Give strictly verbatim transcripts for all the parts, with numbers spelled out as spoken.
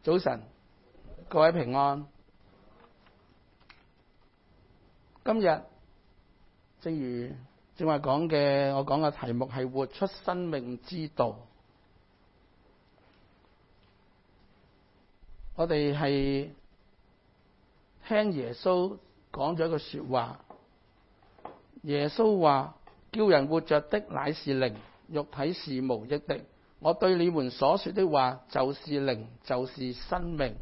早晨，各位平安。今日正如正話講嘅，我講嘅題目係活出生命之道。我哋係聽耶穌講咗一句說話，耶穌話：叫人活着的乃是靈，肉體是無益的。我對你們所說的話就是靈，就是生命。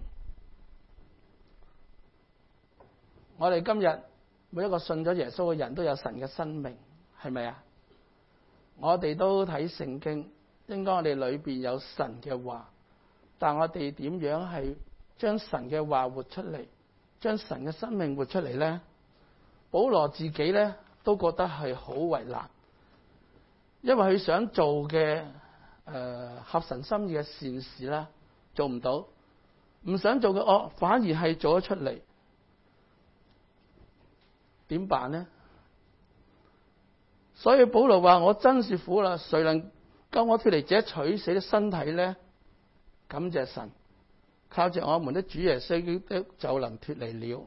我哋今日每一個信咗耶穌嘅人都有神嘅生命，係咪啊？我哋都睇聖經，應該我哋裏邊有神嘅話，但我哋點樣係將神嘅話活出嚟，將神嘅生命活出嚟呢？保羅自己呢都覺得係好為難，因為佢想做嘅誒、呃、合神心意嘅善事啦，做唔到；唔想做嘅惡，反而係做咗出嚟。點辦呢？所以保羅話：我真是苦啦，誰能救我脫離這取死的身體呢？感謝神，靠着我們的主耶穌基督就能脫離了。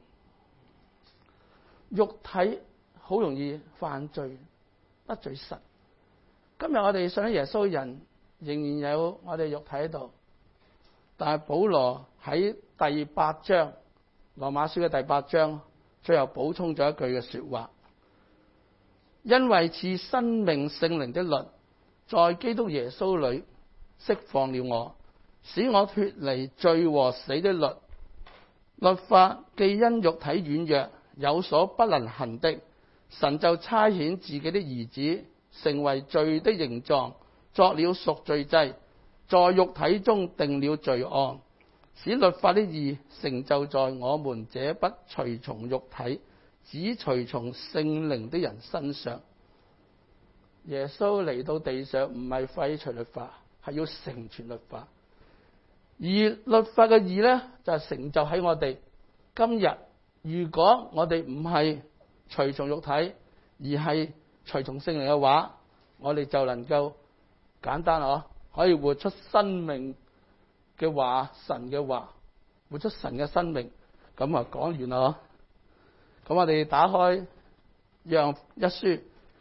肉體好容易犯罪得罪神。今日我哋信咗耶穌嘅人仍然有我哋肉體喺度，但係保羅喺第八章羅馬書嘅第八章最後補充咗一句嘅說話：因為賜生命聖靈的律在基督耶穌裏釋放了我，使我脫離罪和死的律。律法既因肉體軟弱有所不能行的，神就差遣自己的兒子成為罪的形狀，作了贖罪祭，在肉體中定了罪案，使律法的義成就在我們這不隨從肉體只隨從聖靈的人身上。耶穌嚟到地上唔係廢除律法，係要成全律法。而律法嘅義呢，就係成就喺我哋今日。如果我哋唔係隨從肉體，而係隨從聖靈嘅話，我哋就能夠簡單哦，可以活出生命嘅話，神嘅話，活出神嘅生命。咁啊，講完啦。咁我哋打開約翰一書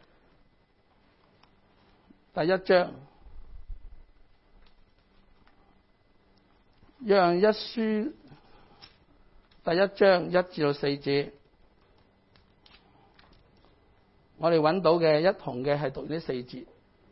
第一章，約翰一書第一章一至到四節，我哋揾到嘅一同嘅係讀呢四節。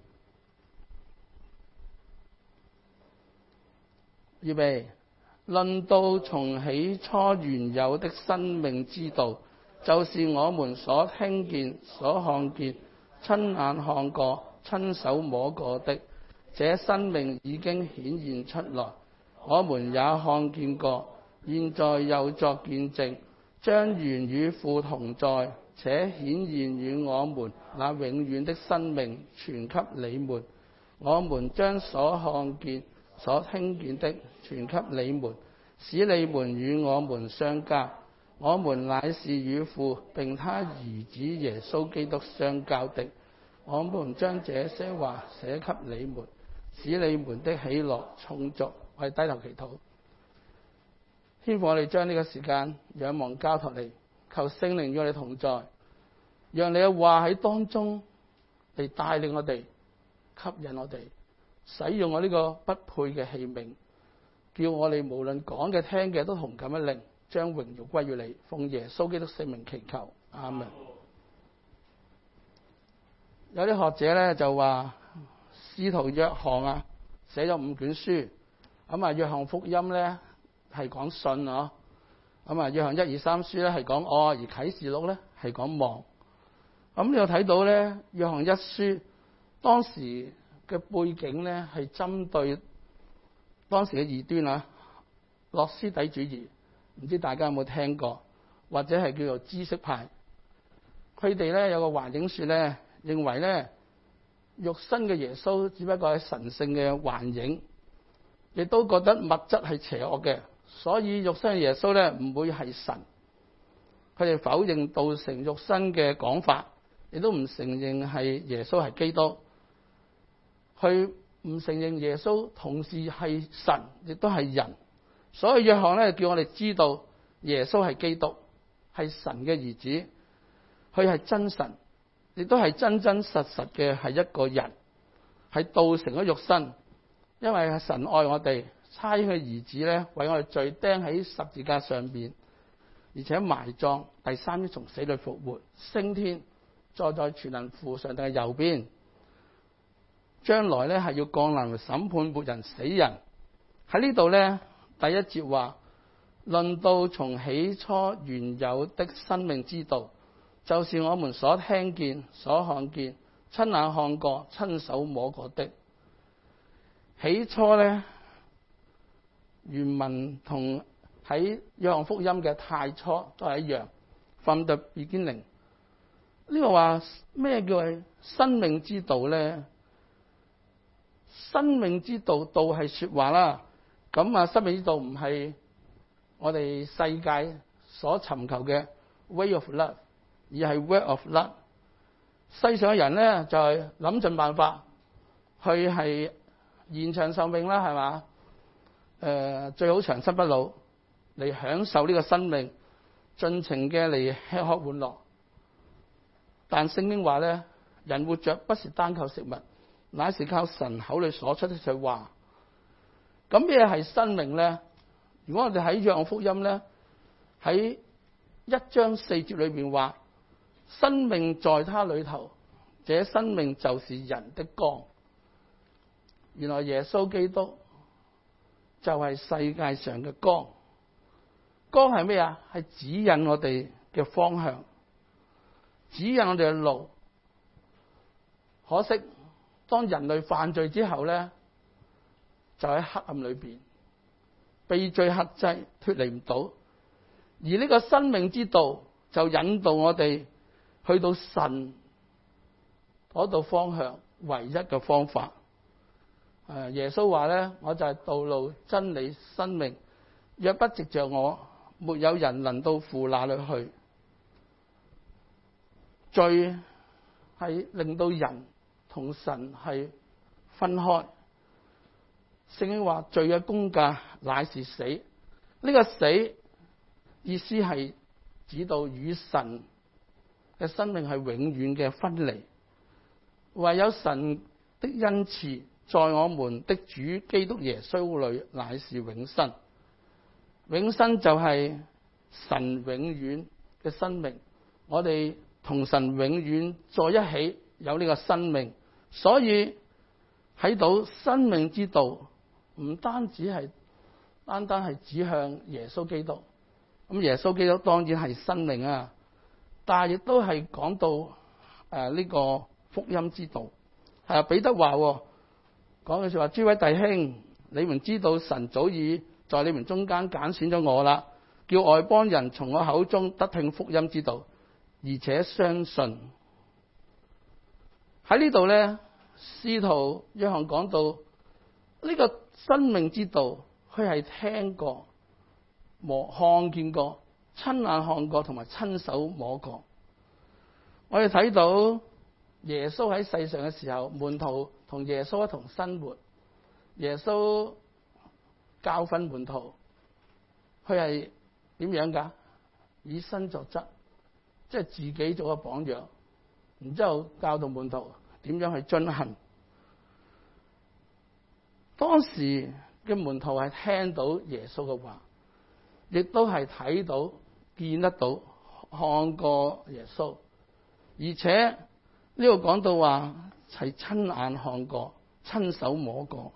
預備，論到從起初原有的生命之道，就是我們所聽見、所看見、親眼看過、親手摸過的，這生命已經顯現出來，我們也看見過，現在又作見證，將原與父同在，且顯現與我們那永遠的生命傳給你們。我們將所看見、所聽見的傳給你們，使你們與我們相交。我們乃是與父並他兒子耶穌基督相交的。我們將這些話寫給你們，使你們的喜樂充足。我哋低頭祈禱。天父，我哋將呢個時間仰望交託你，求聖靈與我哋同在，讓你嘅話喺當中嚟帶領我哋，吸引我哋，使用我呢個不配嘅器皿，叫我哋無論講嘅聽嘅都同感一靈，將榮耀歸於你。奉耶穌基督聖名祈求，阿門。有啲學者咧就話，使徒約翰啊寫咗五卷書，咁啊約翰福音咧係講信啊，咁啊約翰一二三書咧係講愛，而啟示錄咧係講望。咁你又睇到咧約翰一書當時嘅背景咧係針對當時嘅異端啊，諾斯底主義，唔知大家有冇聽過，或者係叫做知識派。佢哋咧有個環境說咧，認為咧肉身嘅耶穌只不過係神聖嘅幻影，亦都覺得物質係邪惡嘅，所以肉身嘅耶穌咧唔會係神。佢哋否認道成肉身嘅講法，亦都唔承認係耶穌係基督。佢唔承認耶穌同時係神，亦都係人。 所以約翰咧叫我哋知道耶穌係基督，係神嘅兒子，佢係真神，亦都係真真實實嘅係一個人，係道成咗肉身。因為神愛我哋，差遣佢兒子咧為我哋罪釘喺十字架上邊，而且埋葬，第三日從死裏復活，升天，坐在全能父上帝嘅右邊，將來咧係要降臨審判活人死人。喺呢度咧第一節話，論到從起初原有的生命之道，就是我們所聽見、所看見、親眼看過、親手摸過的。起初咧原文同喺約翰福音嘅太初都係一樣 ，from the beginning。呢個話咩叫係生命之道咧？生命之道，道係說話啦。咁啊，生命之道唔係我哋世界所尋求嘅 way of love， 而係 word of love。世上嘅人咧就係諗盡辦法去係延長壽命啦，係嘛？誒、呃，最好長生不老，嚟享受呢個生命，盡情嘅嚟吃喝玩樂。但聖經話咧，人活着不是單靠食物，乃是靠神口裏所出的說話。咁咩係生命咧？如果我哋喺約翰福音咧，喺一章四節裏邊話，生命在他裏頭，這生命就是人的光。原來耶穌基督就係世界上嘅光。光係咩啊？係指引我哋嘅方向，指引我哋嘅路。可惜當人類犯罪之後咧，就喺黑暗裏邊被罪轄制，脫離唔到。而呢個生命之道就引導我哋去到神嗰度方向，唯一嘅方法。誒，耶穌話咧，我就係道路、真理、生命，若不藉着我，沒有人能到父那裏去。罪係令到人同神係分開。聖經話罪嘅工價乃是死，呢、這個死意思係指到與神嘅生命係永遠嘅分離。唯有神的恩賜在我們的主基督耶穌裏乃是永生。永生就係神永遠嘅生命，我哋同神永遠在一起，有呢個生命。所以睇到生命之道唔單止係單單係指向耶穌基督，咁耶穌基督當然係生命啊，但係亦都係講到誒呢、呃這個福音之道。係啊，彼得話講嘅說話，諸位弟兄，你們知道神早已在你們中間揀選咗我啦，叫外邦人從我口中得聽福音之道，而且相信。喺呢度咧，使徒約翰講到呢、這個生命之道，佢係聽過、摸、看見過、親眼看過同埋親手摸過。我哋睇到耶穌喺世上嘅時候，門徒同耶穌一同生活，耶穌教訓門徒，佢係點樣噶？以身作則，即係自己做個榜樣，然之後教導門徒點樣去遵行。當時嘅門徒係聽到耶穌嘅話，亦都係睇到、見得到、看過耶穌，而且呢度講到話係親眼看過、親手摸過。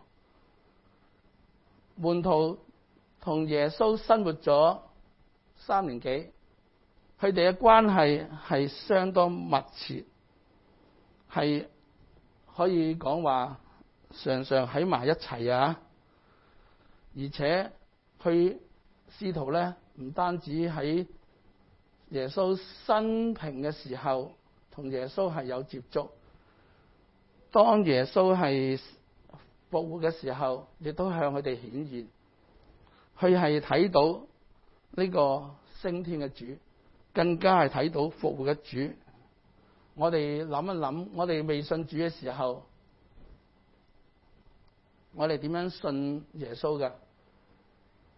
門徒同耶穌生活咗三年幾，佢哋嘅關係係相當密切，係可以講話常常喺埋一齊啊！而且佢使徒咧，唔單止喺耶穌生平嘅時候同耶穌係有接觸，當耶穌係復活嘅時候，亦都向佢哋顯現。佢係睇到呢個升天嘅主，更加係睇到復活嘅主。我哋諗一諗，我哋未信主嘅時候，我哋點樣信耶穌嘅？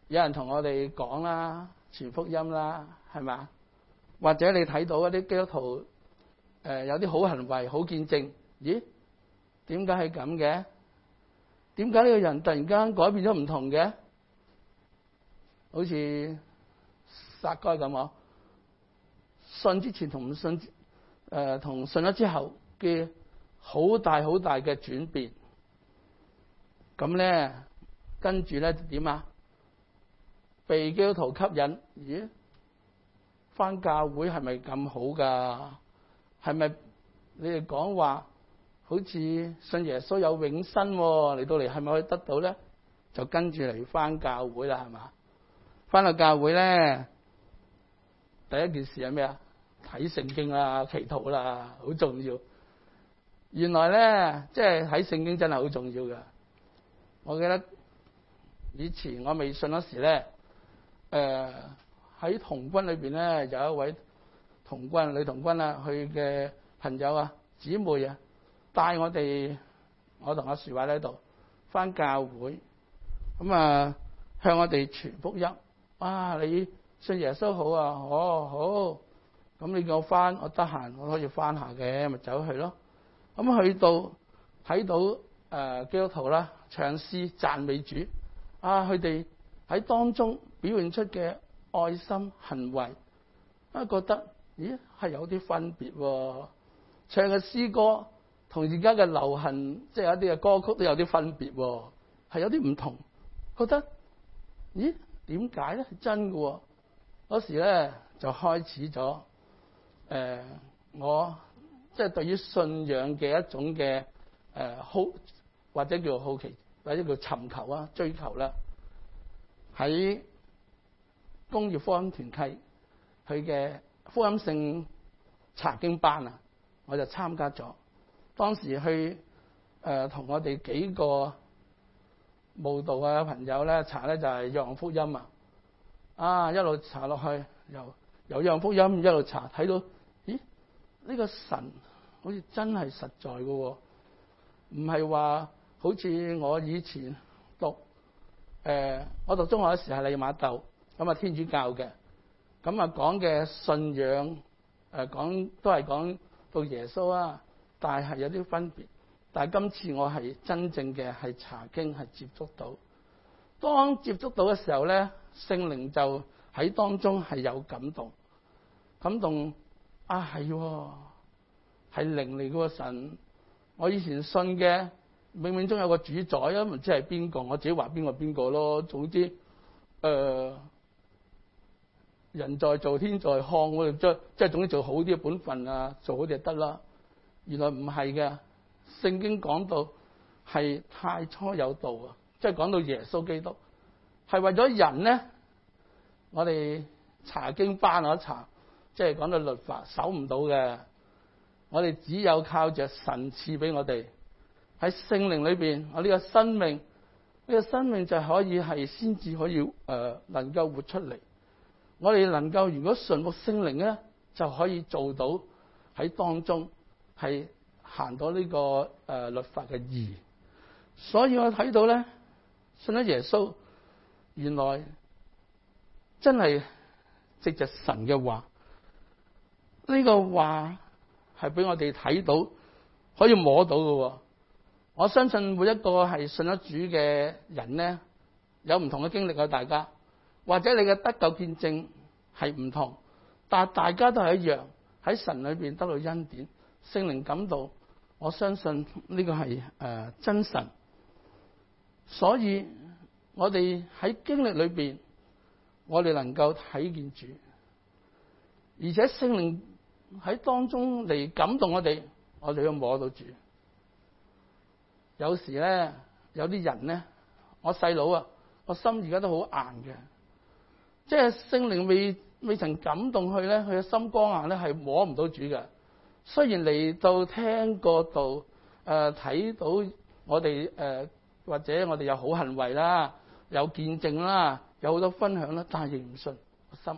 有人同我哋講啦，傳福音啦，係咪？或者你睇到一啲基督徒誒、呃、有啲好行為、好見證，咦？點解係咁嘅？點解呢個人突然間改變咗唔同嘅？好似撒該咁喎，信之前同唔信誒同信咗之後嘅好大好大嘅轉變。咁咧，跟住咧點啊？被基督徒吸引，咦？返教會係咪咁好㗎？係咪你哋講話好似信耶穌有永生喎？嚟到嚟係咪可以得到咧？就跟住嚟返教會啦，係嘛？返到教會咧，第一件事係咩啊？睇聖經啦，祈禱啦，好重要。原來咧，即係睇聖經真係好重要㗎。我記得以前我未信嗰時咧，誒、呃、喺童軍裏邊咧有一位童軍女童軍啊，佢嘅朋友啊姊妹啊帶我哋，我同阿樹偉喺度返教會，咁啊向我哋傳福音。啊，你信耶穌好啊？哦好，咁你叫我返，我得閒我可以返下嘅，咪走去咯。咁去到睇到誒、呃、基督徒啦，唱詩讚美主，啊佢哋喺當中表現出嘅愛心行為，啊覺得咦係有啲分別喎，唱嘅詩歌同而家嘅流行即係有一啲嘅歌曲都有啲分別喎，係有啲唔同，覺得咦點解咧？係真嘅喎，嗰時咧就開始咗誒、呃、我即係對於信仰嘅一種嘅誒好或者叫好奇或者叫尋求啊追求啦。喺工業福音團契佢嘅福音性查經班啊，我就參加咗。當時去誒同、呃、我哋幾個慕道嘅朋友咧查咧就係約翰福音啊，啊一路查落去，由由約翰福音一路查，睇到咦呢、這個神好似真係實在嘅喎，唔係話好似我以前讀誒、呃、我讀中學嘅時候係利瑪竇咁啊天主教嘅，咁啊講嘅信仰誒、呃、講都係講到耶穌啊，但係係有啲分別。但係今次我係真正嘅係查經係接觸到，當接觸到嘅時候咧，聖靈就喺當中係有感動，感動啊係係靈嚟嘅神。我以前信嘅冥冥中有個主宰啊，唔知係邊個，我自己話邊個邊個咯。總之誒、呃、人在做天在看，我哋即即係總之做好啲嘅本分啊，做好啲就得啦。原來唔係嘅。聖經講到係太初有道啊，即係講到耶穌基督係為咗人咧。我哋查經班我查，即係講到律法守唔到嘅，我哋只有靠着神賜俾我哋喺聖靈裏邊，我呢個生命呢、呢個生命就可以係先至可以誒、呃、能夠活出嚟。我哋能夠如果順服聖靈咧，就可以做到喺當中係行到呢、這個誒、呃、律法嘅義。所以我睇到咧，信咗耶穌，原來真係藉着神嘅話，呢、這個話係俾我哋睇到，可以摸到嘅。我相信每一個係信咗主嘅人咧，有唔同嘅經歷啊，大家或者你嘅得救見證係唔同，但係大家都係一樣喺神裏邊得到恩典，聖靈感動。我相信呢個係誒、呃、真神，所以我哋喺經歷裏邊，我哋能夠睇見主，而且聖靈喺當中嚟感動我哋，我哋要摸到主。有時咧，有啲人咧，我細佬啊，我心而家都好硬嘅，即係聖靈未未曾感動佢咧，佢嘅心光硬咧，係摸唔到主嘅。雖然嚟到聽過道，誒、呃、睇到我哋誒、呃、或者我哋有好行為啦，有見證啦，有好多分享啦，但係亦唔信，心硬。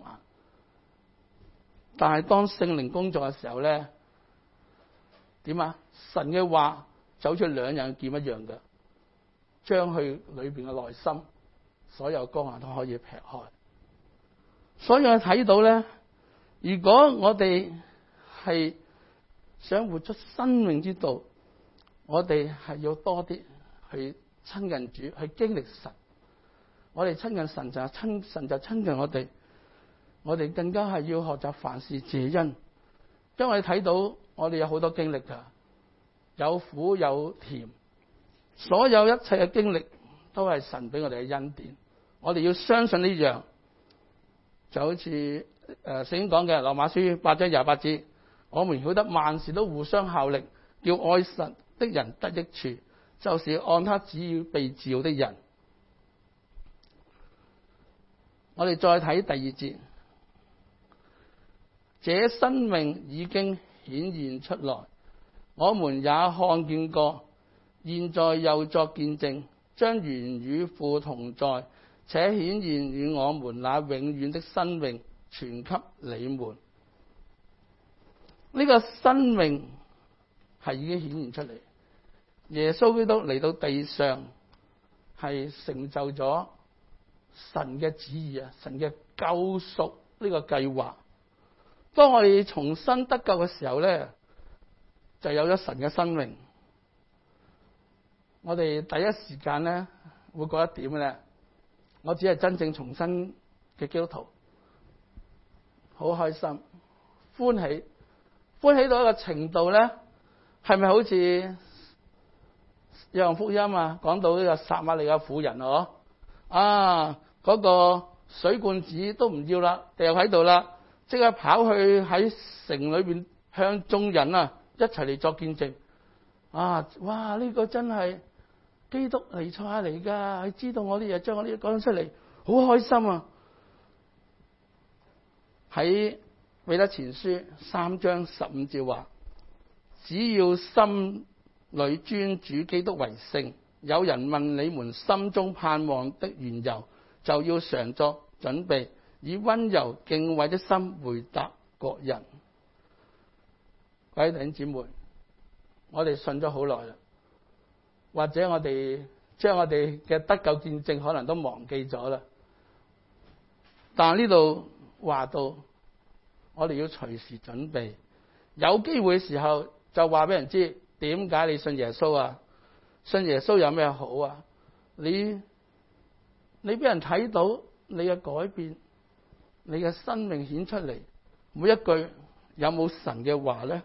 但係當聖靈工作嘅時候咧，點啊？神嘅話就好似兩刃劍一樣嘅，將佢裏邊嘅內心所有光環都可以劈開。所以我睇到咧，如果我哋係想活出生命之道，我哋係要多啲去親近主，去經歷神。我哋親近神就係親神就親近我哋，我哋更加係要學習凡事謝恩，因為睇到我哋有好多經歷噶，有苦有甜，所有一切嘅經歷都係神俾我哋嘅恩典。我哋要相信呢樣，就好似誒聖經講嘅羅馬書八章廿八節，我們曉得萬事都互相效力，叫愛神的人得益處，就是按他旨意被召的人。我哋再睇第二節，這生命已經顯現出來，我們也看見過，現在又作見證，將原與父同在，且顯現與我們那永遠的生命傳給你們。呢、這個生命係已經顯現出嚟，耶穌基督嚟到地上係成就咗神嘅旨意啊，神嘅救贖呢個計劃。當我哋重新得救嘅時候咧，就有咗神嘅生命。我哋第一時間咧會覺得點嘅咧？我只係真正重生嘅基督徒，好開心、歡喜，歡喜到一個程度咧，係咪好似約翰福音啊講到呢個撒瑪利亞婦人哦啊？嗰個水罐子都唔要啦，掉喺度啦，即刻跑去喺城裏邊向眾人啊一齊嚟作見證啊！哇！呢個真係基督彌賽亞嚟噶，佢知道我啲嘢，將我啲嘢講出嚟，好開心啊！喺彼得前書三章十五節話：只要心裏尊主基督為聖，有人問你們心中盼望的緣由，就要常作準備，以溫柔敬畏的心回答各人。各位弟兄姊妹，我哋信咗好耐啦，或者我哋將我哋嘅得救見證可能都忘記咗啦。但係呢度話到，我哋要隨時準備，有機會嘅時候就話俾人知點解你信耶穌啊？信耶穌有咩好啊？你你俾人睇到你嘅改變，你嘅生命顯出嚟，每一句有冇神嘅話咧？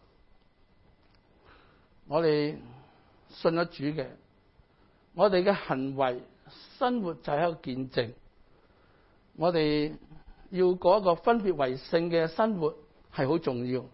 我哋信咗主嘅，我哋嘅行為生活就係一個見證。我哋要過一個分別為聖嘅生活係好重要，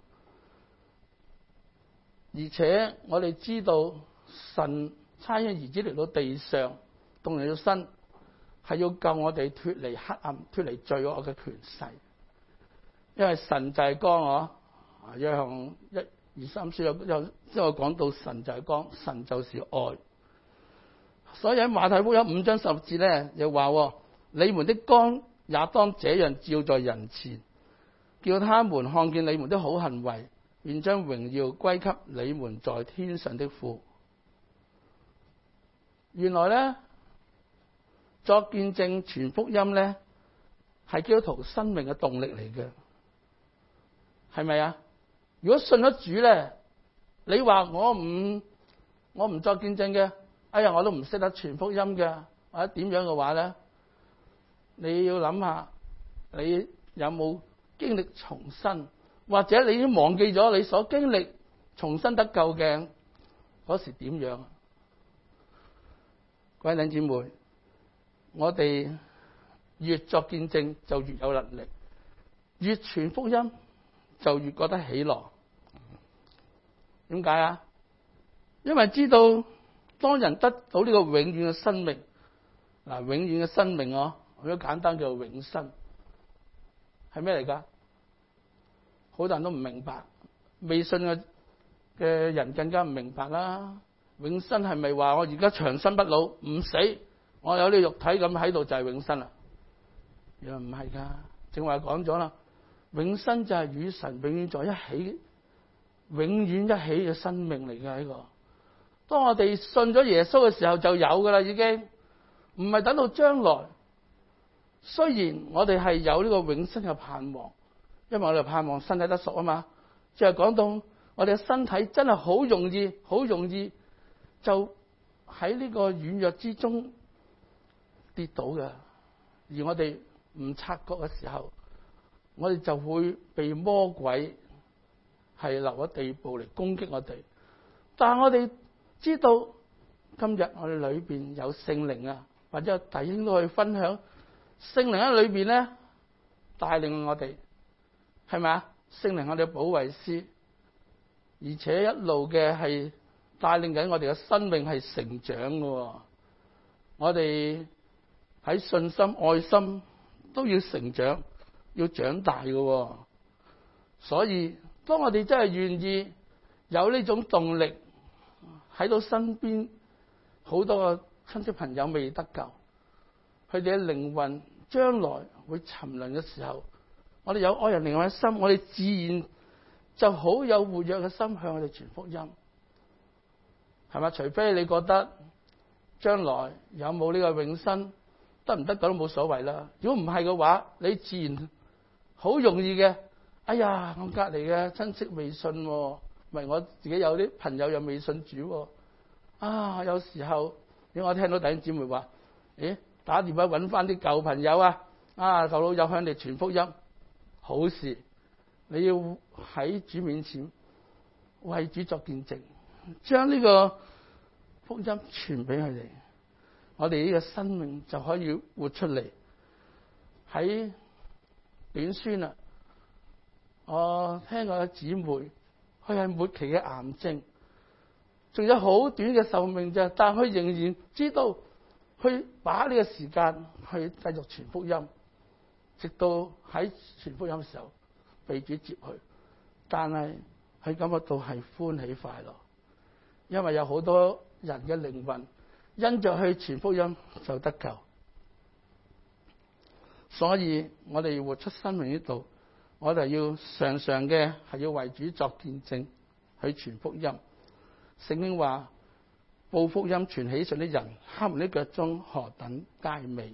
而且我哋知道神差遣兒子嚟到地上，動嚟到身，係要救我哋脫離黑暗、脫離罪惡嘅權勢。因為神就係光，我約翰一二三書有有即係講到神就係光，神就是愛。所以喺馬太福音五章十節咧，又話：你們的光也當這樣照在人前，叫他們看見你們的好行為，願將榮耀歸給你們在天上的父。原來咧，作見證傳福音咧，係基督徒生命嘅動力嚟嘅，係咪啊？如果信咗主咧，你話我唔我唔作見證嘅，哎呀我都唔識得傳福音嘅，或者點樣嘅話咧，你要諗下，你有冇經歷重生，或者你已經忘記咗你所經歷重生得救嘅嗰時點樣？各位弟兄姊妹，我哋越作見證就越有能力，越傳福音就越覺得喜樂。點解啊？因為知道當人得到呢個永遠嘅生命，嗱，永遠嘅生命哦，好簡單叫做永生，係咩嚟噶？好多人都唔明白，未信嘅嘅人更加唔明白啦。永生係咪話我而家長生不老唔死，我有呢個肉體咁喺度就係永生啦？原來唔係噶，正話講咗啦，永生就係與神永遠在一起，永遠一起嘅生命嚟噶呢個。當我哋信咗耶穌嘅時候就有噶啦，已經唔係等到將來。雖然我哋係有呢個永生嘅盼望，因為我哋盼望身體得贖啊嘛。即係講到我哋嘅身體真係好容易，好容易就喺呢個軟弱之中跌倒嘅，而我哋唔察覺嘅時候，我哋就會被魔鬼係留喺地步嚟攻擊我哋。但係我哋知道今日我哋裏邊有聖靈啊，或者有弟兄都去分享聖靈喺裏邊咧帶領我哋，係咪啊？聖靈我哋嘅保惠師，而且一路嘅係帶領緊我哋嘅生命係成長嘅。我哋喺信心、愛心都要成長，要長大嘅。所以當我哋真係願意有呢種動力喺到身邊，好多個親戚朋友未得救，佢哋嘅靈魂將來會沉淪嘅時候，我哋有愛人靈魂嘅心，我哋自然就好有活躍嘅心向我哋傳福音，係咪？除非你覺得將來有冇呢個永生，得唔得救都冇所謂啦。如果唔係嘅話，你自然好容易嘅。哎呀，我隔籬嘅親戚未信，咪我自己有啲朋友又未信主。啊，有時候如果我聽到弟兄姊妹話，咦，打電話搵翻啲舊朋友啊，啊舊老友向你傳福音，好事。你要喺主面前為主作見證，將呢個福音傳俾佢哋，我哋呢個生命就可以活出嚟。喺短宣啊，我聽過個姊妹，佢係末期嘅癌症，仲有好短嘅壽命啫，但係佢仍然知道去把呢個時間去繼續傳福音，直到喺傳福音嘅時候被主接去。但係佢感覺到係歡喜快樂，因為有好多人嘅靈魂因着去傳福音就得救。所以我哋要活出生命呢度，我哋要常常嘅係要為主作見證，去傳福音。聖經話，報福音傳喜信的人，他們的腳蹤何等佳美。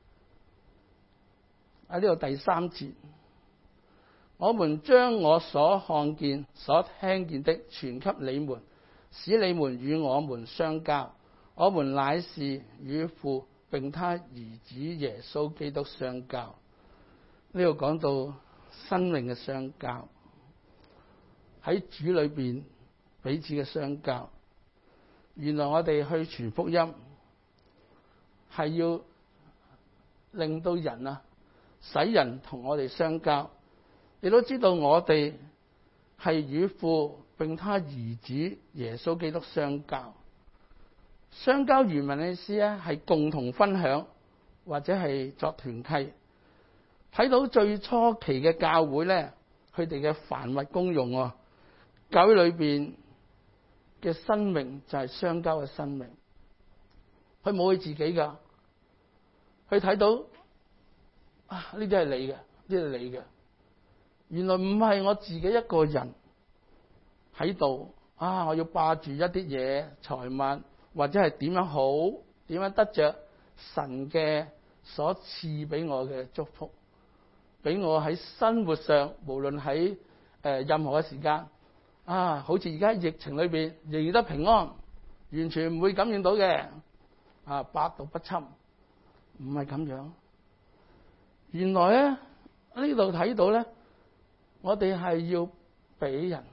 喺呢度第三節，我們將我所看見、所聽見的傳給你們，使你們與我們相交。我們乃是與父並他兒子耶穌基督相交。呢度講到生命嘅相交，喺主裏邊彼此嘅相交。原來我哋去傳福音係要令到人啊，使人同我哋相交。你都知道我哋係與父並他兒子耶穌基督相交。相交原文嘅意思咧係共同分享或者係作團契。睇到最初期嘅教會咧，佢哋嘅凡物公用啊，教會裏邊嘅生命就係相交嘅生命。佢冇佢自己噶，佢睇到啊，呢啲係你嘅，呢啲係你嘅。原來唔係我自己一個人喺度啊，我要霸住一啲嘢財物，或者係點樣好，點樣得着神嘅所賜俾我嘅祝福，俾我喺生活上，無論喺誒任何嘅時間啊，好似而家疫情裏邊仍然得平安，完全唔會感染到嘅啊，百毒不侵，唔係咁樣。原來咧呢度睇到咧，我哋係要俾人，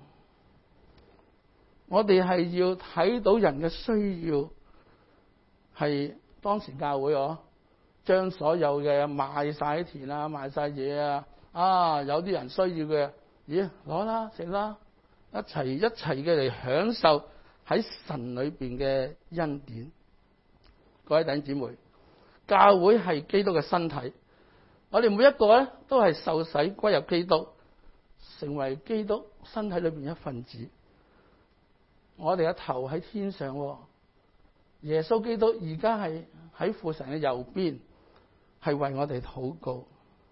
我哋係要睇到人嘅需要，係當時教會哦，將所有嘅賣晒田啊，賣晒嘢啊，啊有啲人需要嘅，咦攞啦食啦，一齊一齊嘅嚟享受喺神裏邊嘅恩典。各位弟兄姊妹，教會係基督嘅身體，我哋每一個咧都係受洗歸入基督，成為基督身體裏邊一份子。我哋嘅頭喺天上，耶穌基督而家係喺父神嘅右邊，係為我哋禱告。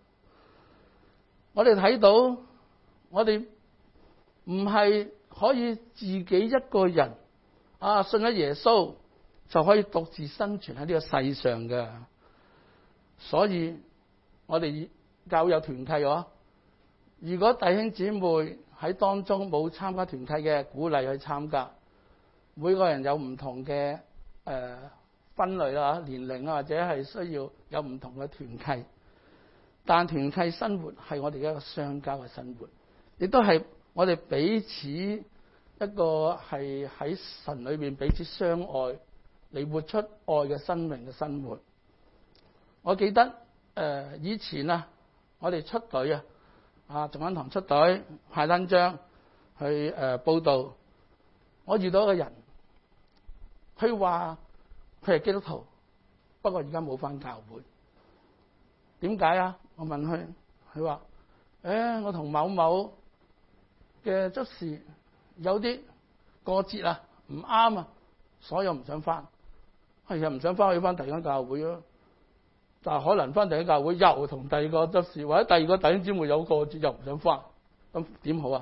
我哋睇到，我哋唔係可以自己一個人啊信咗耶穌就可以獨自生存喺呢個世上嘅。所以我哋教會有團契喎。如果弟兄姊妹喺當中冇參加團契嘅，鼓勵去參加。每個人有唔同嘅誒、呃、分類啦，年齡啊，或者係需要有唔同嘅團契。但團契生活係我哋一個相交嘅生活，亦都係我哋彼此一個係喺神裏邊彼此相愛嚟活出愛嘅生命嘅生活。我記得誒、呃、以前啊，我哋出隊啊，啊仲恩堂出隊派單張去誒、呃、報道，我遇到一個人。佢話佢係基督徒，不過而家冇返教會。點解啊？我問佢，佢話：誒、欸，我同某某嘅執事有啲過節啊，唔啱啊，所以我唔想返。係啊，唔想返去返第二間教會咯。但係可能返第二間教會又同第二個執事或者第二個弟兄姊妹有過節，又唔想返，咁點好啊？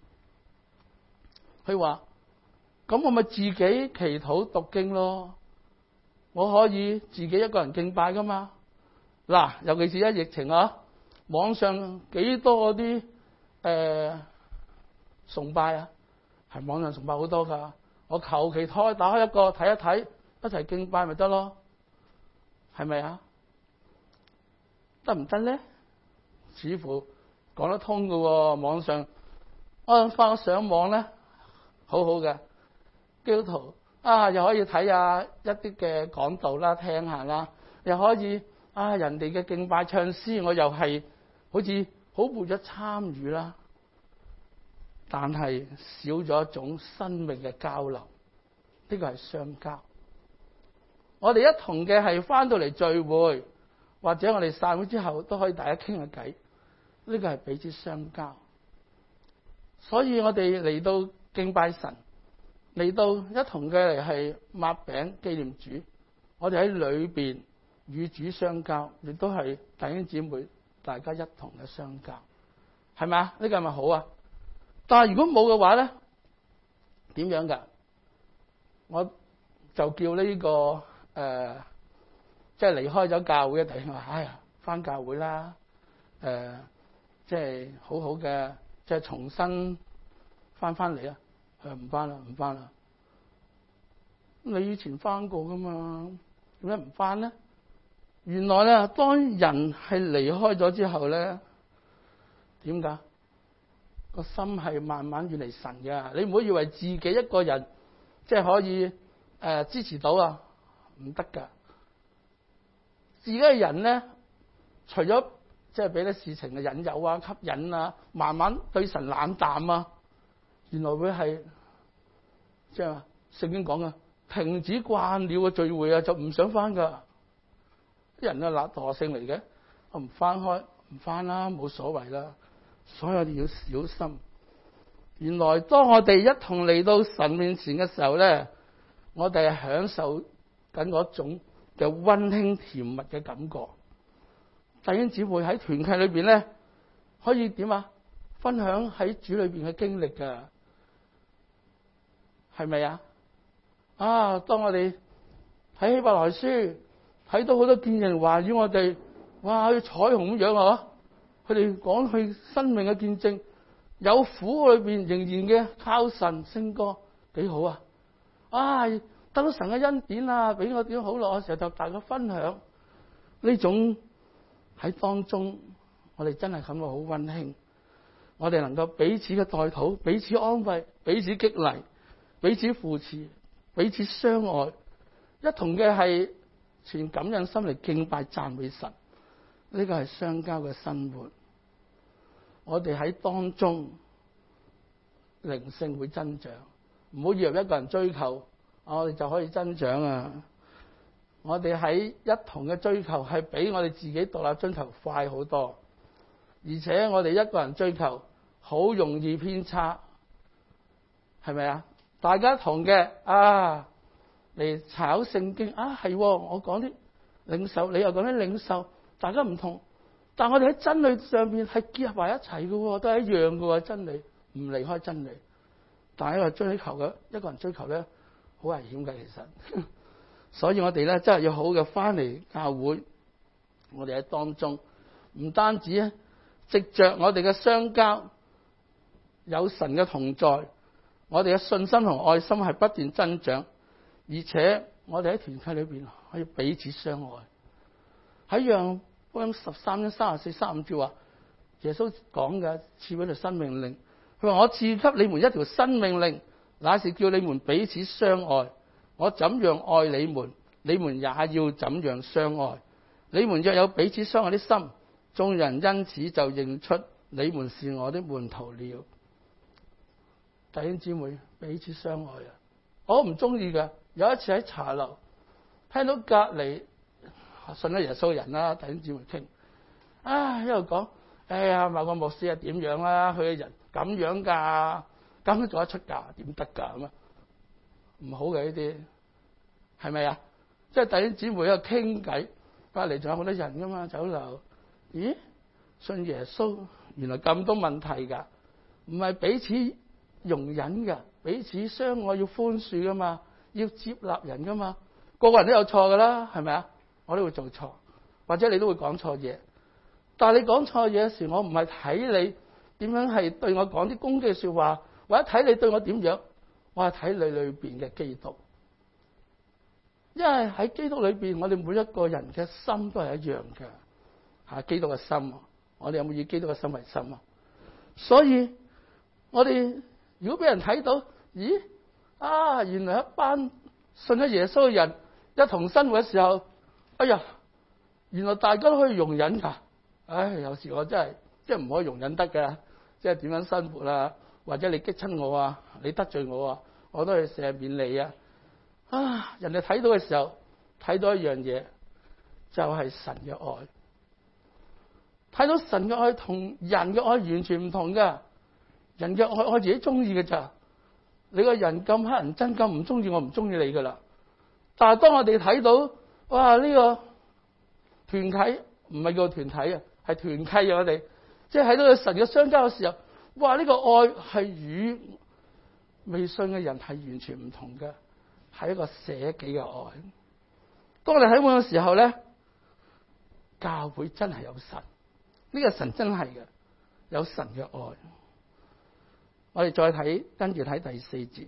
佢話。咁我咪自己祈禱讀經咯，我可以自己一個人敬拜噶嘛。嗱，尤其是一疫情啊，網上幾多嗰啲誒崇拜啊，係網上崇拜好多噶。我求其開打開一個睇一睇，一齊敬拜咪得咯，係咪啊？得唔得咧？似乎講得通噶喎，網上我翻上網咧，好好嘅。基督徒啊，又可以睇下一啲嘅講道啦，聽下啦，又可以啊人哋嘅敬拜唱詩，我又係好似好活躍參與啦。但係少咗一種生命嘅交流，呢個係相交。我哋一同嘅係翻到嚟聚會，或者我哋散會之後都可以大家傾下偈，呢個係彼此相交。所以我哋嚟到敬拜神。嚟到一同嘅嚟係擘餅紀念主，我哋喺裏邊與主相交，亦都係弟兄姊妹大家一同嘅相交，係咪啊？呢個係咪好啊？但係如果冇嘅話咧，點樣噶？我就叫呢、這個誒，即係離開咗教會嘅弟兄話：哎呀，返教會啦！誒、呃，即係好好嘅，即係重新返返嚟啊！佢唔翻啦，唔翻啦。你以前翻過噶嘛？點解唔翻咧？原來咧，當人係離開咗之後咧，點解個心係慢慢遠離神嘅？你唔好以為自己一個人即係可以誒、呃、支持到啊，唔得噶。自己嘅人咧，除咗即係俾啲事情嘅引誘啊、吸引啊，慢慢對神冷淡啊。原來會係即係聖經講嘅，停止慣了嘅聚會啊，就唔想翻噶。啲人啊，懶惰性嚟嘅，我唔翻開，唔翻啦，冇所謂啦。所以我哋要小心。原來當我哋一同嚟到神面前嘅時候咧，我哋係享受緊嗰種嘅溫馨甜蜜嘅感覺。弟兄姊妹喺團契裏邊咧，可以點啊？分享喺主裏邊嘅經歷噶。係咪啊？啊！當我哋睇希伯來書，睇到好多見證話語我哋，哇！好似彩虹咁樣啊！佢哋講佢生命嘅見證，有苦裏邊仍然嘅靠神聖歌，幾好啊！啊！得到神嘅恩典啊，俾我點好落嘅時候就大家分享呢種喺當中，我哋真係感到好溫馨。我哋能夠彼此嘅代禱，彼此安慰，彼此激勵。彼此扶持，彼此相愛，一同嘅係全感恩心嚟敬拜讚美神。呢個係相交嘅生活。我哋喺當中靈性會增長，唔好以為一個人追求，我哋就可以增長啊！我哋喺一同嘅追求係比我哋自己獨立追求快好多，而且我哋一個人追求好容易偏差，係咪啊？大家同嘅啊嚟查聖經啊，係我講啲領受，你又講啲領受，大家唔同，但我哋喺真理上邊係結合埋一齊嘅，都係一樣嘅真理，唔離開真理。但係一個追求嘅一個人追求咧，好危險嘅其實。 所以我哋咧真係要好嘅翻嚟教會，我哋喺當中唔單止咧，藉着我哋嘅相交有神嘅同在，我哋嘅信心同愛心係不斷增長，而且我哋喺團契裏邊可以彼此相愛。喺讓福音十三章三十四、三十五節話，耶穌講嘅賜俾條新命令，佢話我賜給你們一條新命令，乃是叫你們彼此相愛。我怎樣愛你們，你們也要怎樣相愛。你們若有彼此相愛的心，眾人因此就認出你們是我的門徒了。弟兄姊妹，彼此相愛啊！我唔中意嘅。有一次喺茶樓聽到隔籬信咗耶穌嘅人啦，弟兄姊妹傾，啊一路講，哎呀某個牧師係點樣啦，佢嘅人咁樣噶，咁都做得出噶，點得噶咁啊？唔好嘅呢啲，係咪啊？即係弟兄姊妹喺度傾偈，隔籬仲有好多人噶嘛，酒樓，咦？信耶穌原來咁多問題噶，唔係彼此容忍噶，彼此相愛要寬恕噶嘛，要接納人噶嘛，個個人都有錯噶啦，係咪啊？我都會做錯，或者你都會講錯嘢，但係你講錯嘢嘅時候，我唔係睇你點樣係對我講啲攻擊嘅說話，或者睇你對我點樣，我係睇你裏邊嘅基督。因為喺基督裏邊，我哋每一個人嘅心都係一樣嘅，吓基督嘅心，我哋有冇以基督嘅心為心啊？所以我哋如果俾人睇到，咦啊，原來一班信咗耶穌嘅人一同生活嘅時候，哎呀，原來大家都可以容忍噶。唉，有時我真係即係唔可以容忍得嘅，即係點樣生活啊？或者你激親我啊，你得罪我啊，我都係赦免你啊。啊！人哋睇到嘅時候，睇到一樣嘢，就係神嘅愛。睇到神嘅愛同人嘅愛完全唔同噶。人嘅愛我自己中意嘅咋，你個人咁乞人憎咁唔中意，我唔中意你噶啦。但係當我哋睇到，哇！呢個團體唔係叫團體啊，係團契啊！我哋即係睇到神嘅相交嘅時候，哇！呢個愛係與未信嘅人係完全唔同嘅。係一個捨己嘅愛。當我哋睇滿嘅時候咧，教會真係有神，呢個神真係嘅，有神嘅愛。我哋再睇，跟住睇第四節，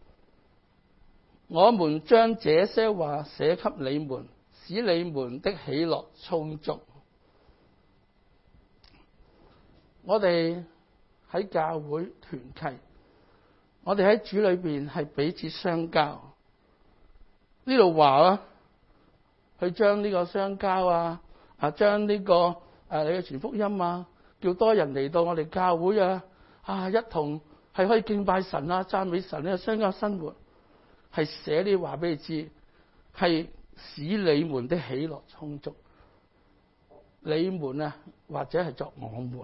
我們將這些話寫給你們，使你們的喜樂充足。我哋喺教會團契，我哋喺主裏邊係彼此相交。呢度話啦，去將呢個相交啊，啊將呢、這個誒、啊、你嘅傳福音啊，叫多人嚟到我哋教會啊，啊一同係可以敬拜神啊、讚美神呢個相交生活，係寫啲話俾你知，係使你們的喜樂充足。你們啊，或者係作我們。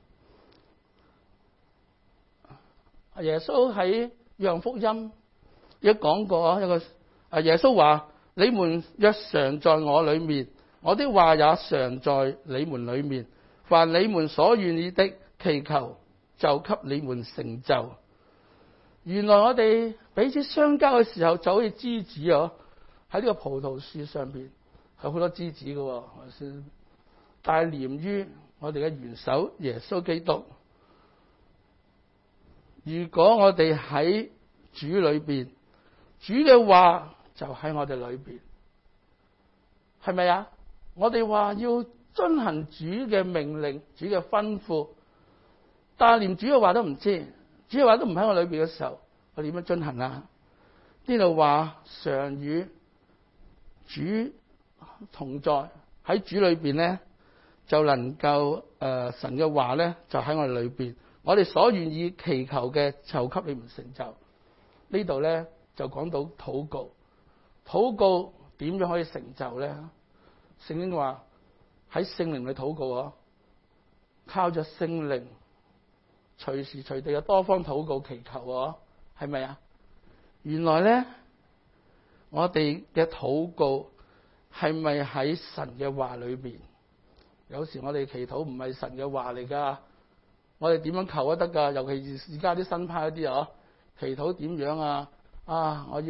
耶穌喺約翰福音亦講過一個。啊！耶穌話：你們若常在我裏面，我的話也常在你們裏面。凡你們所願意的祈求，就給你們成就。原來我哋彼此相交嘅時候，就好似枝子啊！喺呢個葡萄樹上邊係好多枝子嘅，但係連於我哋嘅元首耶穌基督。如果我哋喺主裏邊，主嘅話就喺我哋裏邊，係咪啊？我哋話要遵行主嘅命令、主嘅吩咐，但係連主嘅話都唔知，主嘅話都唔喺我裏邊嘅時候，我點樣遵行啊？呢度話常與主同在，喺主裏邊咧就能夠誒、呃、神嘅話咧就喺我哋裏邊，我哋所願意祈求嘅就給你們成就。呢度咧就講到禱告。禱告點樣可以成就咧？聖經話喺聖靈裏禱告啊，靠着聖靈，隨時隨地有多方禱告祈求啊，係咪啊？原來咧，我哋嘅禱告係咪喺神嘅話裏邊？有時我哋祈禱唔係神嘅話嚟噶，我哋點樣求都得噶。尤其是而家啲新派嗰啲啊，祈禱點樣啊？啊，我要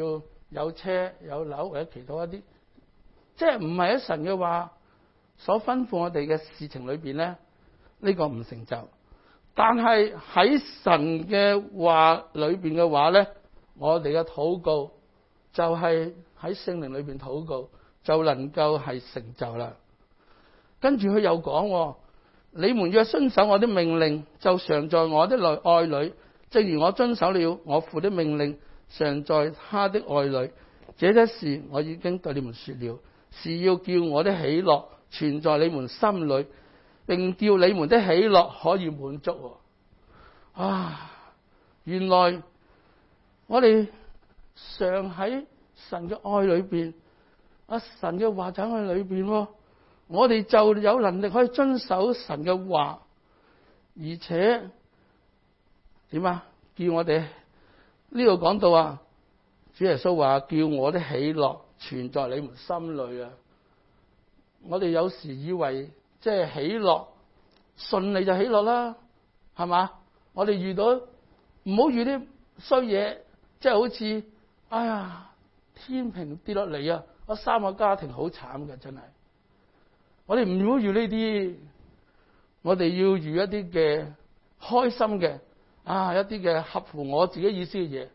有車有樓或者其他一啲，即係唔係喺神嘅話所吩咐我哋嘅事情裏邊咧，呢個唔成就。但係喺神嘅話裏邊嘅話咧，我哋嘅禱告就係喺聖靈裏邊禱告，就能夠係成就啦。跟住佢又講，你們若遵守我的命令，就常在我的愛裏，正如我遵守了我父的命令，常在他的愛裏。這些事我已經對你們說了，是要叫我的喜樂存在你們心裏，並叫你們的喜樂可以滿足。啊，原來我哋常喺神嘅愛裏邊，啊神嘅話就喺我裏邊，我哋就有能力可以遵守神嘅話，而且點啊？叫我哋呢度講到啊，主耶穌話叫我的喜樂存在你們心裏啊！我哋有時以為即係喜樂順利就喜樂啦，係嘛？我哋遇到唔好遇啲衰嘢，即係好似哎呀天平跌落嚟啊！嗰三個家庭好慘嘅，真係。我哋唔好遇呢啲，我哋要遇一啲嘅開心嘅啊，一啲嘅合乎我自己意思嘅嘢。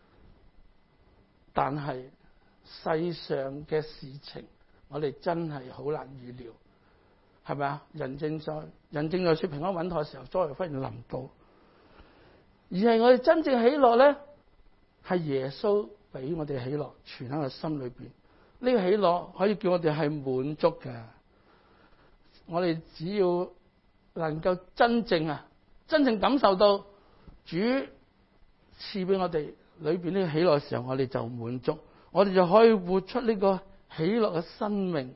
但係世上嘅事情，我哋真係好難預料，係咪啊？人正在人正在說平安穩妥嘅時候，災禍忽然臨到。而係我哋真正喜樂咧，係耶穌俾我哋喜樂，存喺我心裏邊。呢個喜樂可以叫我哋係滿足嘅。我哋只要能夠真正啊，真正感受到主賜俾我哋裏邊呢個喜樂嘅時候，我哋就滿足，我哋就可以活出呢個喜樂嘅生命。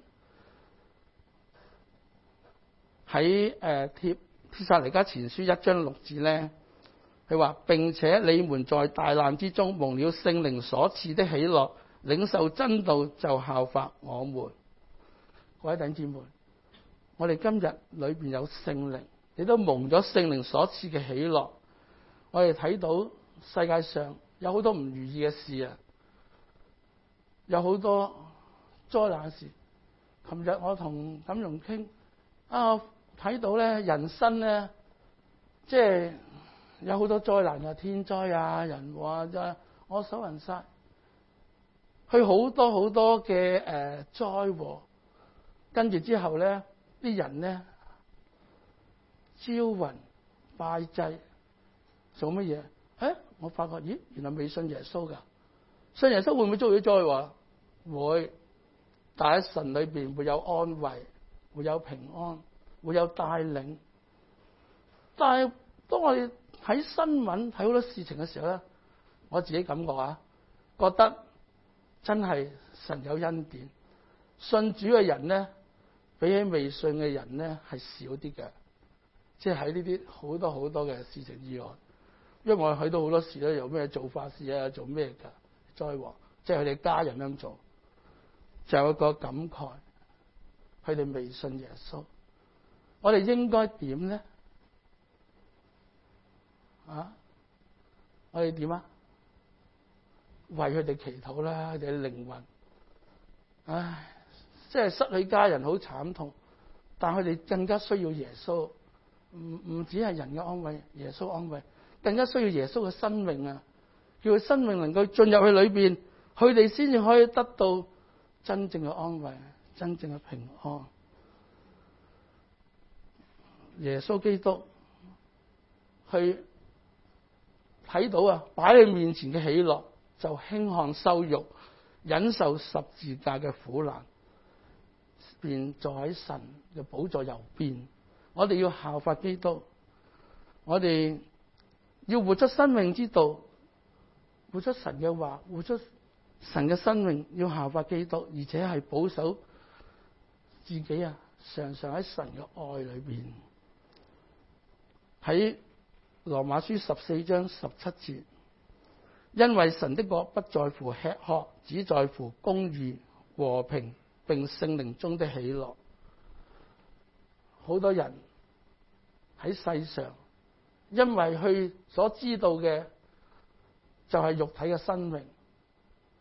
喺誒帖帖撒尼迦前書一章六字咧，佢話並且你們在大難之中蒙了聖靈所賜的喜樂，領受真道就效法我們。各位弟兄姊妹，我哋今日裏邊有聖靈，亦都蒙咗聖靈所賜嘅喜樂。我哋睇到世界上有好多唔如意嘅事啊，有好多災難嘅事。琴日我同錦榮傾啊，睇到咧人生咧，即係有好多災難啊，天災啊，人禍啫，我手人殺，去好多好多嘅誒災禍，跟住之後咧。啲人咧招魂拜祭做乜嘢？誒，我發覺咦，原來未信耶穌噶，信耶穌會唔會遭遇災禍？會，但喺神裏邊會有安慰，會有平安，會有帶領。但係當我哋睇新聞睇好多事情嘅時候咧，我自己感覺啊，覺得真係神有恩典，信主嘅人咧。比起未信嘅人咧，係少啲嘅，即係喺呢啲好多好多嘅事情以外，因為我去到好多時咧，有咩做法事啊，做咩噶災禍，即係佢哋家人咁做，就有一個感慨，佢哋未信耶穌，我哋應該點咧？啊，我哋點啊？為佢哋祈禱啦，佢哋嘅靈魂，唉。即係失去家人好慘痛，但佢哋更加需要耶穌，唔唔止係人嘅安慰，耶穌安慰，更加需要耶穌嘅生命啊！叫佢生命能夠進入去裏邊，佢哋先至可以得到真正嘅安慰，真正嘅平安。耶穌基督去睇到啊，擺喺面前嘅喜樂，就輕看羞辱，忍受十字架嘅苦難。便坐喺神嘅寶座右邊，我哋要效法基督，我哋要活出生命之道，活出神嘅話，活出神嘅生命，要效法基督，而且係保守自己啊，常常喺神嘅愛裏邊。喺羅馬書十四章十七節，因為神的國不在乎吃喝，只在乎公義、和平並聖靈中的喜樂。好多人喺世上，因為佢所知道嘅就係肉體嘅生命，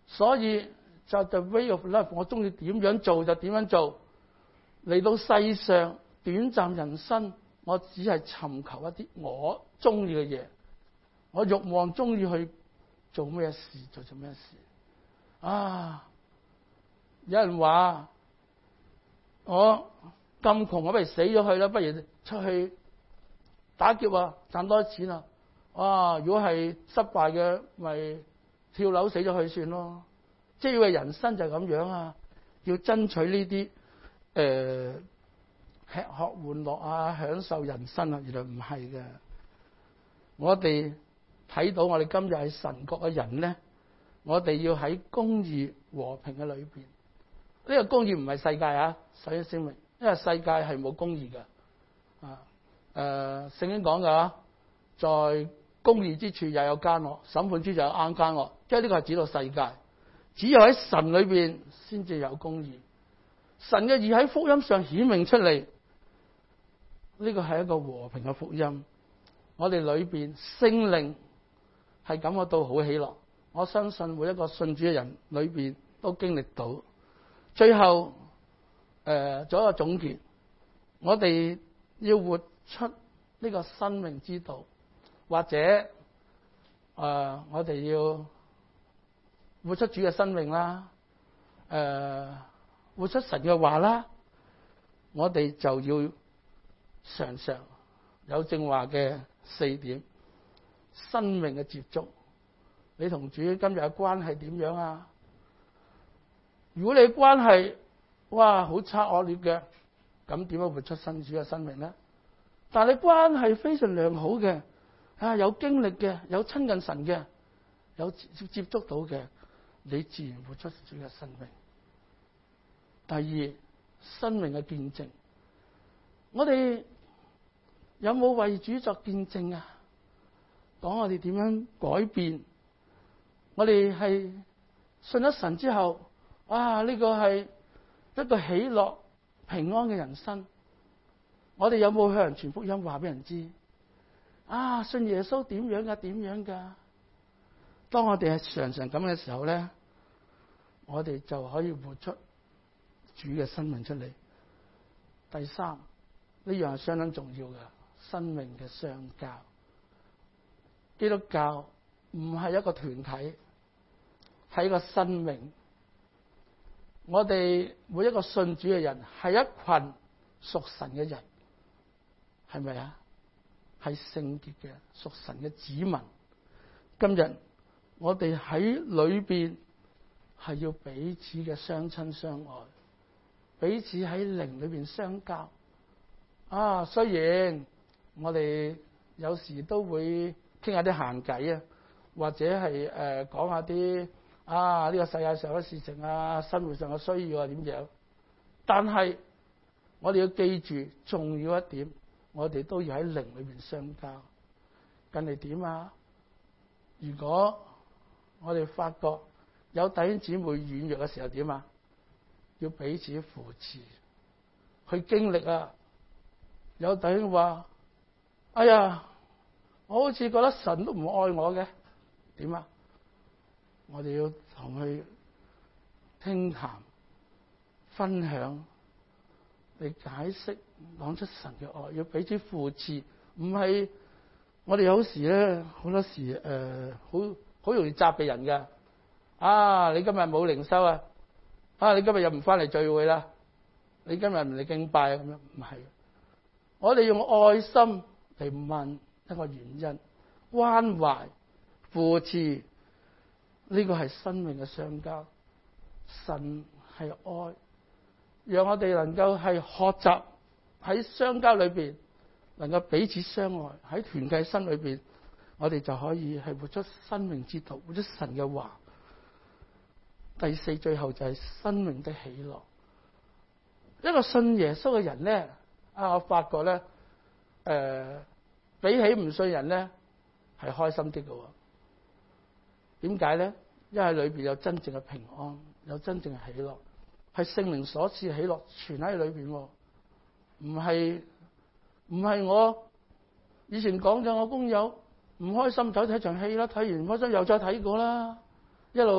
所以就 the way of life， 我中意點樣做就點樣做。嚟到世上短暫人生，我只係尋求一啲我中意嘅嘢，我慾望中意去做咩事就做咩事。啊！有人話我咁窮，我不如死咗去啦，不如出去打劫啊，賺多啲錢啊！哇！如果係失敗嘅，咪跳樓死咗去算咯。即係要嘅人生就係咁樣啊！要爭取呢啲誒吃喝玩樂啊，享受人生啊，原來唔係嘅。我哋睇到我哋今日係神國嘅人咧，我哋要喺公義和平嘅裏邊。呢個公義唔係世界啊，首先聲明，因為世界係冇公義嘅。啊，誒聖經講嘅，在公義之處又有奸惡，審判之處又有啱奸惡，即係呢個係指到世界。只有喺神裏邊先至有公義。神嘅義喺福音上顯明出嚟，呢個係一個和平嘅福音。我哋裏邊聖靈係感覺到好喜樂。我相信每一個信主嘅人裏邊都經歷到。最後誒做一個總結，我哋要活出呢個生命之道，或者誒、呃、我哋要活出主嘅生命啦，誒、呃、活出神嘅話啦，我哋就要常常有正話嘅四點生命嘅接觸。你同主今日嘅關係點樣啊？如果你嘅關係哇好差惡劣嘅，咁點樣活出新主嘅生命咧？但係你關係非常良好嘅，啊有經歷嘅，有親近神嘅，有接觸到嘅，你自然活出主嘅生命。第二，生命嘅見證，我哋有冇為主作見證啊？講我哋點樣改變？我哋係信咗神之後，啊呢個係一個喜樂平安嘅人生。我哋有冇向人傳福音，話俾人知？啊，信耶穌點樣噶？點樣噶？當我哋係常常咁嘅時候咧，我哋就可以活出主嘅生命出嚟。第三，呢樣係相當重要嘅，生命嘅相交。基督教唔係一個團體，係一個生命。我哋每一個信主嘅人係一群屬神嘅人，係咪啊？係聖潔嘅屬神嘅子民。今日我哋喺裏邊係要彼此嘅相親相愛，彼此喺靈裏邊相交。啊，雖然我哋有時都會傾下啲閒偈啊，或者係誒講下啲啊呢個世界上嘅事情啊，生活上嘅需要啊點樣，但係我哋要記住重要一點，我哋都要喺靈裏邊相交。近嚟點啊？如果我哋發覺有弟兄姊妹軟弱嘅時候點啊？要彼此扶持，去經歷啊。有弟兄話：哎呀，我好似覺得神都唔愛我嘅，點啊？我哋要同佢傾談、分享、嚟解釋、講出神嘅愛，要彼此扶持。唔係我哋有時咧，好多時誒，好好容易責備人嘅。啊，你今日冇靈修啊？啊，你今日又唔翻嚟聚會啦？你今日唔嚟敬拜啊？咁樣唔係。我哋用愛心嚟問一個原因，關懷、扶持，呢個係生命嘅相交。神係愛，讓我哋能夠係學習喺相交裏邊，能夠彼此相愛。喺團契心裏邊，我哋就可以係活出生命之道，活出神嘅話。第四，最後就係生命的喜樂。一個信耶穌嘅人咧，啊，我發覺咧，誒、呃，比起唔信人咧，係開心啲嘅。點解咧？因為裏邊有真正嘅平安，有真正嘅喜樂，係聖靈所賜嘅喜樂，存喺裏邊。唔係唔係我以前講咗，我工友唔開心走睇場戲啦，睇完唔開心又再睇過啦，一路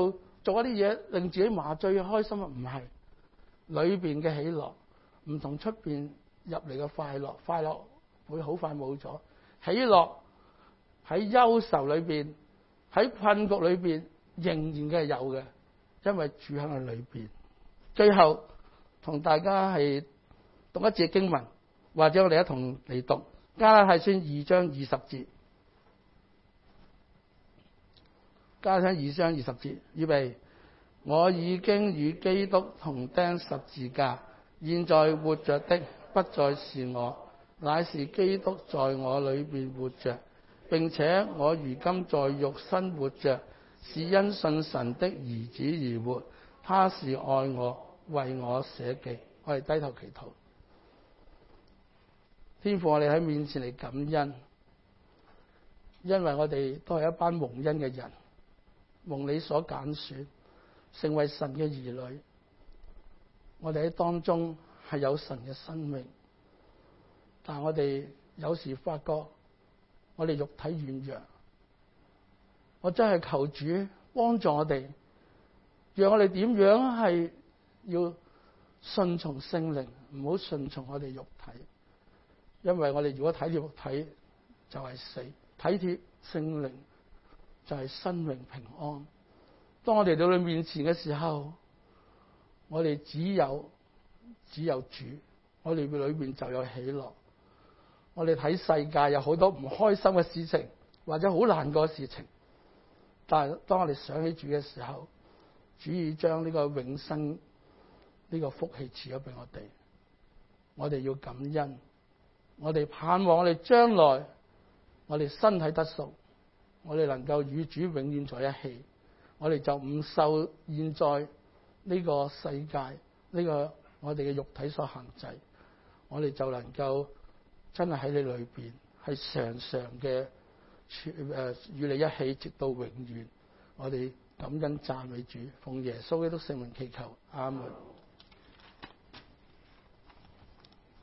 做一啲嘢令自己麻醉開心啊？唔係，裏邊嘅喜樂唔同出邊入嚟嘅快樂，快樂會好快冇咗，喜樂喺憂愁裏邊，喺困局裏邊仍然嘅係有嘅，因為主喺佢裏邊。最後同大家係讀一節經文，或者我哋一同嚟讀加拉太書二章二十節。加拉太書二章二十節，預備，我已經與基督同釘十字架，現在活着的不再是我，乃是基督在我裏邊活着，並且我如今在肉身活着，是因信神的兒子而活，他是愛我，為我捨己。我哋低頭祈禱。天父，我哋喺面前嚟感恩，因為我哋都係一班蒙恩嘅人，蒙你所揀選，成為神嘅兒女。我哋喺當中係有神嘅生命，但我哋有時發覺我哋肉體軟弱。我真係求主幫助我哋，讓我哋點樣係要順從聖靈，唔好順從我哋肉體。因為我哋如果體貼肉體就係死，體貼聖靈就係生命平安。當我哋到你面前嘅時候，我哋只有只有主，我哋裏面就有喜樂。我哋睇世界有好多唔開心嘅事情，或者好難過嘅事情，但係當我哋想起主嘅時候，主已將呢個永生呢個福氣賜咗俾我哋。我哋要感恩，我哋盼望我哋將來我哋身體得贖，我哋能夠與主永遠在一起，我哋就唔受現在呢個世界呢個我哋嘅肉體所限制，我哋就能夠真係喺你裏邊係常常嘅誒與你一起直到永遠。我哋感恩讚美主，奉耶穌基督聖名祈求，阿門。